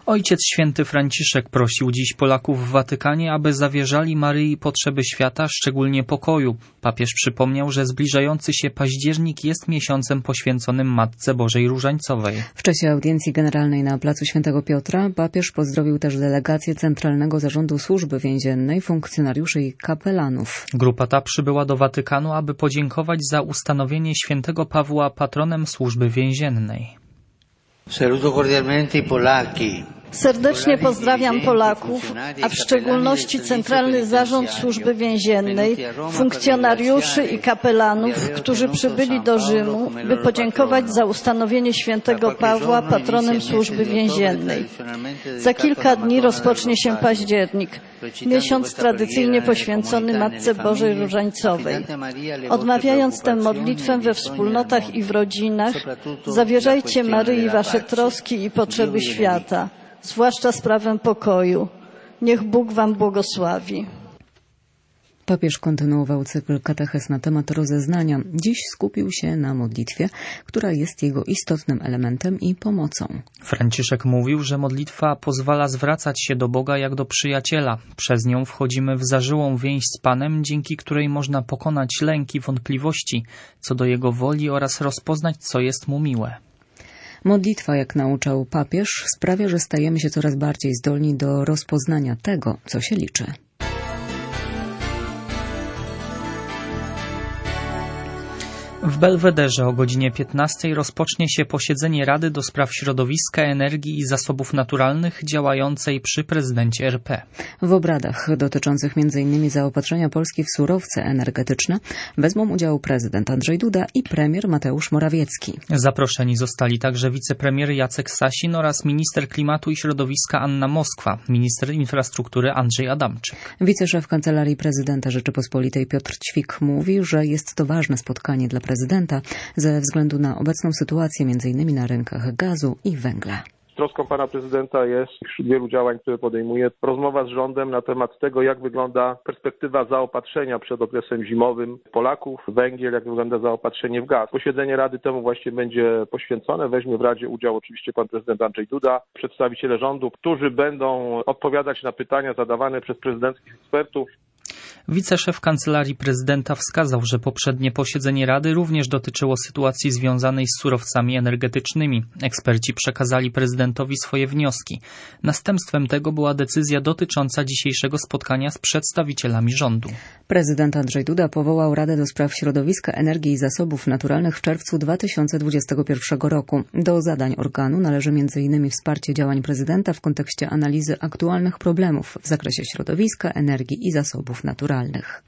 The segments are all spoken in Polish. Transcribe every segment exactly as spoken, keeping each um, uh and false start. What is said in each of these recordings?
Ojciec Święty Franciszek prosił dziś Polaków w Watykanie, aby zawierzali Maryi potrzeby świata, szczególnie pokoju. Papież przypomniał, że zbliżający się październik jest miesiącem poświęconym Matce Bożej Różańcowej. W czasie audiencji generalnej na placu Świętego Piotra papież pozdrowił też delegację Centralnego Zarządu Służby Więziennej, funkcjonariuszy i kapelanów. Grupa ta przybyła do Watykanu, aby podziękować za ustanowienie świętego Pawła patronem służby więziennej. Saluto cordialmente i Polaki. Serdecznie pozdrawiam Polaków, a w szczególności Centralny Zarząd Służby Więziennej, funkcjonariuszy i kapelanów, którzy przybyli do Rzymu, by podziękować za ustanowienie świętego Pawła patronem Służby Więziennej. Za kilka dni rozpocznie się październik, miesiąc tradycyjnie poświęcony Matce Bożej Różańcowej. Odmawiając tę modlitwę we wspólnotach i w rodzinach, zawierzajcie Maryi wasze troski i potrzeby świata, zwłaszcza sprawę pokoju. Niech Bóg wam błogosławi. Papież kontynuował cykl katechez na temat rozeznania. Dziś skupił się na modlitwie, która jest jego istotnym elementem i pomocą. Franciszek mówił, że modlitwa pozwala zwracać się do Boga jak do przyjaciela. Przez nią wchodzimy w zażyłą więź z Panem, dzięki której można pokonać lęk i wątpliwości co do Jego woli oraz rozpoznać, co jest Mu miłe. Modlitwa, jak nauczał papież, sprawia, że stajemy się coraz bardziej zdolni do rozpoznania tego, co się liczy. W Belwederze o godzinie piętnastej rozpocznie się posiedzenie Rady do Spraw Środowiska, Energii i Zasobów Naturalnych działającej przy prezydencie R P. W obradach dotyczących między innymi zaopatrzenia Polski w surowce energetyczne wezmą udział prezydent Andrzej Duda i premier Mateusz Morawiecki. Zaproszeni zostali także wicepremier Jacek Sasin oraz minister klimatu i środowiska Anna Moskwa, minister infrastruktury Andrzej Adamczyk. Wiceszef Kancelarii Prezydenta Rzeczypospolitej Piotr Ćwik mówi, że jest to ważne spotkanie dla prezydenta ze względu na obecną sytuację między innymi na rynkach gazu i węgla. Troską pana prezydenta jest wśród wielu działań, które podejmuje, rozmowa z rządem na temat tego, jak wygląda perspektywa zaopatrzenia przed okresem zimowym Polaków, węgiel, jak wygląda zaopatrzenie w gaz. Posiedzenie Rady temu właśnie będzie poświęcone. Weźmie w Radzie udział oczywiście pan prezydent Andrzej Duda, przedstawiciele rządu, którzy będą odpowiadać na pytania zadawane przez prezydenckich ekspertów. Wiceszef Kancelarii Prezydenta wskazał, że poprzednie posiedzenie Rady również dotyczyło sytuacji związanej z surowcami energetycznymi. Eksperci przekazali prezydentowi swoje wnioski. Następstwem tego była decyzja dotycząca dzisiejszego spotkania z przedstawicielami rządu. Prezydent Andrzej Duda powołał Radę do Spraw Środowiska, Energii i Zasobów Naturalnych w czerwcu dwa tysiące dwudziestego pierwszego roku. Do zadań organu należy między innymi wsparcie działań prezydenta w kontekście analizy aktualnych problemów w zakresie środowiska, energii i zasobów naturalnych.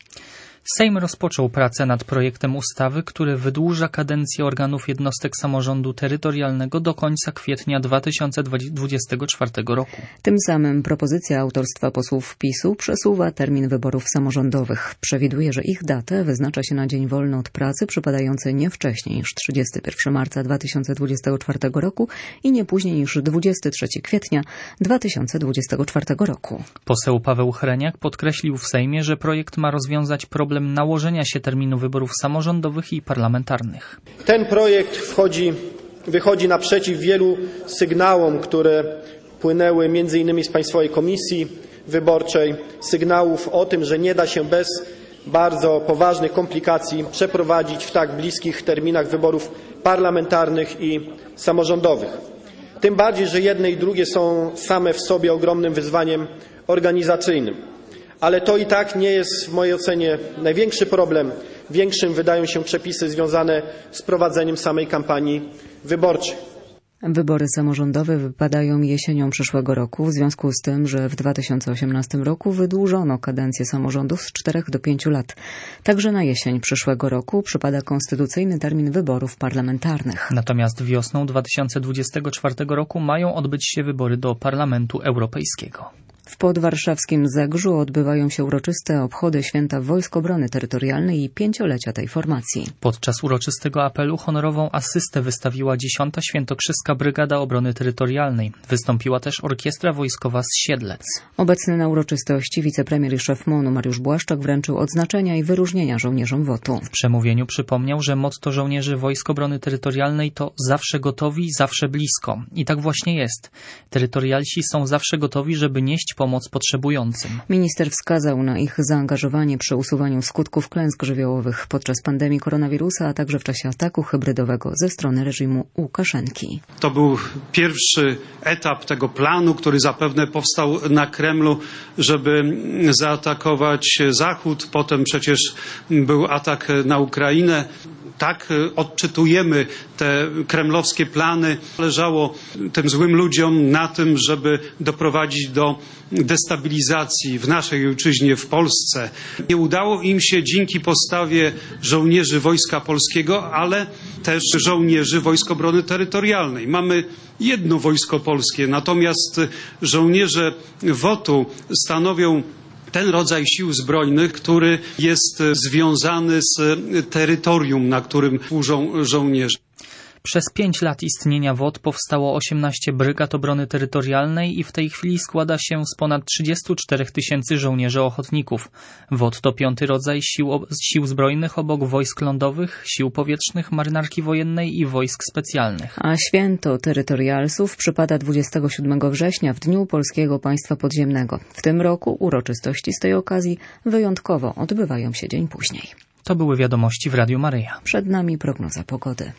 Sejm rozpoczął pracę nad projektem ustawy, który wydłuża kadencję organów jednostek samorządu terytorialnego do końca kwietnia dwa tysiące dwudziestego czwartego roku. Tym samym propozycja autorstwa posłów PiSu przesuwa termin wyborów samorządowych. Przewiduje, że ich datę wyznacza się na dzień wolny od pracy przypadający nie wcześniej niż trzydziestego pierwszego marca dwa tysiące dwudziestego czwartego roku i nie później niż dwudziestego trzeciego kwietnia dwa tysiące dwudziestego czwartego roku. Poseł Paweł Hreniak podkreślił w Sejmie, że projekt ma rozwiązać problem nałożenia się terminu wyborów samorządowych i parlamentarnych. Ten projekt wchodzi, wychodzi naprzeciw wielu sygnałom, które płynęły między innymi z Państwowej Komisji Wyborczej, sygnałów o tym, że nie da się bez bardzo poważnych komplikacji przeprowadzić w tak bliskich terminach wyborów parlamentarnych i samorządowych. Tym bardziej, że jedne i drugie są same w sobie ogromnym wyzwaniem organizacyjnym. Ale to i tak nie jest w mojej ocenie największy problem. Większym wydają się przepisy związane z prowadzeniem samej kampanii wyborczej. Wybory samorządowe wypadają jesienią przyszłego roku, w związku z tym, że w dwa tysiące osiemnastym roku wydłużono kadencję samorządów z czterech do pięciu lat. Także na jesień przyszłego roku przypada konstytucyjny termin wyborów parlamentarnych. Natomiast wiosną dwa tysiące dwudziestego czwartego roku mają odbyć się wybory do Parlamentu Europejskiego. W podwarszawskim Zegrzu odbywają się uroczyste obchody Święta Wojsk Obrony Terytorialnej i pięciolecia tej formacji. Podczas uroczystego apelu honorową asystę wystawiła dziesiąta Świętokrzyska Brygada Obrony Terytorialnej. Wystąpiła też Orkiestra Wojskowa z Siedlec. Obecny na uroczystości wicepremier i szef M O N-u Mariusz Błaszczak wręczył odznaczenia i wyróżnienia żołnierzom W O T-u. W przemówieniu przypomniał, że motto żołnierzy Wojsk Obrony Terytorialnej to zawsze gotowi, zawsze blisko. I tak właśnie jest. Terytorialsi są zawsze gotowi, żeby nieść pomoc potrzebującym. Minister wskazał na ich zaangażowanie przy usuwaniu skutków klęsk żywiołowych podczas pandemii koronawirusa, a także w czasie ataku hybrydowego ze strony reżimu Łukaszenki. To był pierwszy etap tego planu, który zapewne powstał na Kremlu, żeby zaatakować Zachód. Potem przecież był atak na Ukrainę. Tak odczytujemy te kremlowskie plany. Zależało tym złym ludziom na tym, żeby doprowadzić do destabilizacji w naszej ojczyźnie, w Polsce. Nie udało im się dzięki postawie żołnierzy Wojska Polskiego, ale też żołnierzy Wojsk Obrony Terytorialnej. Mamy jedno Wojsko Polskie, natomiast żołnierze W O T-u stanowią ten rodzaj sił zbrojnych, który jest związany z terytorium, na którym służą żołnierze. Przez pięć lat istnienia W O T powstało osiemnaście brygad obrony terytorialnej i w tej chwili składa się z ponad trzydziestu czterech tysięcy żołnierzy ochotników. W O T to piąty rodzaj sił, sił zbrojnych obok wojsk lądowych, sił powietrznych, marynarki wojennej i wojsk specjalnych. A święto terytorialsów przypada dwudziestego siódmego września w Dniu Polskiego Państwa Podziemnego. W tym roku uroczystości z tej okazji wyjątkowo odbywają się dzień później. To były wiadomości w Radiu Maryja. Przed nami prognoza pogody.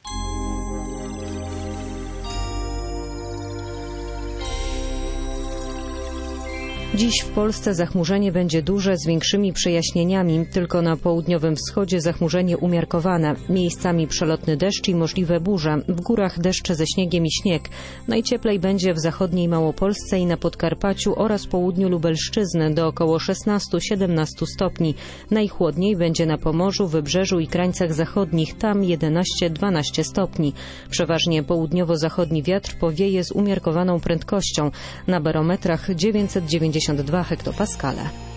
Dziś w Polsce zachmurzenie będzie duże z większymi przejaśnieniami. Tylko na południowym wschodzie zachmurzenie umiarkowane. Miejscami przelotny deszcz i możliwe burze. W górach deszcze ze śniegiem i śnieg. Najcieplej będzie w zachodniej Małopolsce i na Podkarpaciu oraz południu Lubelszczyzny do około szesnaście do siedemnastu stopni. Najchłodniej będzie na Pomorzu, Wybrzeżu i krańcach zachodnich. Tam jedenaście do dwunastu stopni. Przeważnie południowo-zachodni wiatr powieje z umiarkowaną prędkością. Na barometrach dziewięćset dziewięćdziesiąt dwa hektopaskale.